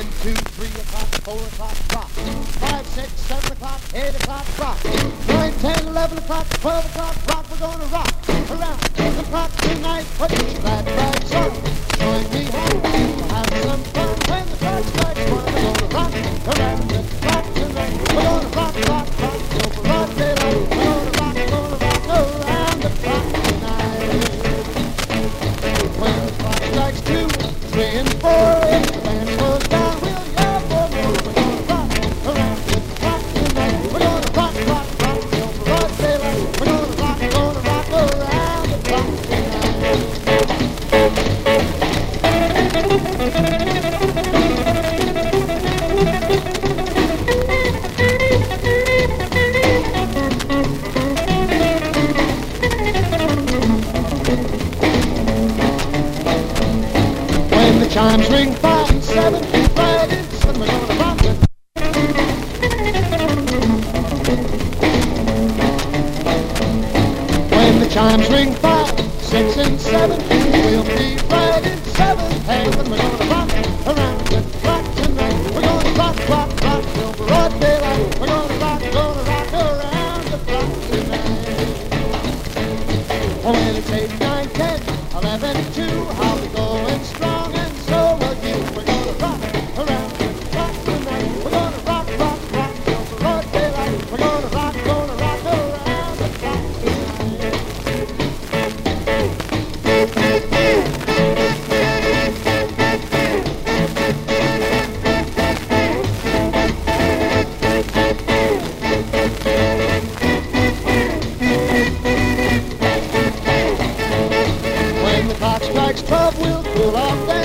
1, 2, 3 o'clock, 4 o'clock, rock. 5, 6, 7 o'clock, 8 o'clock, rock. 9, 10, 11 o'clock, 12 o'clock, rock. We're gonna rock around the clock tonight. Put your glad rags on. Join me home. We'll have some fun when the clock strikes 1. We're gonna rock around the clock tonight. We're gonna rock, rock, rock till broad daylight. We're gonna rock around the clock tonight. When the clock strikes 2, 3, and 4, if the band goes down, we'll yell for more. We're gonna rock around the clock tonight. We're gonna rock, rock, rock till broad daylight. We're gonna rock around the clock tonight. When the chimes ring 5 and 7, 5 and 7, we're gonna rock it. When the chimes ring 5, 6, and 7, we'll be right in 7th heaven. We're gonna rock around the clock tonight. We're gonna rock, rock, rock till broad daylight. We're gonna rock around the clock tonight. When it's 8, 9, 10, 11, 2, how we going strong and so will you. We're gonna rock around the clock tonight. We're gonna rock, rock, rock till broad daylight. We're gonna rock around the clock tonight. When the clock strikes 12, we'll cool off then.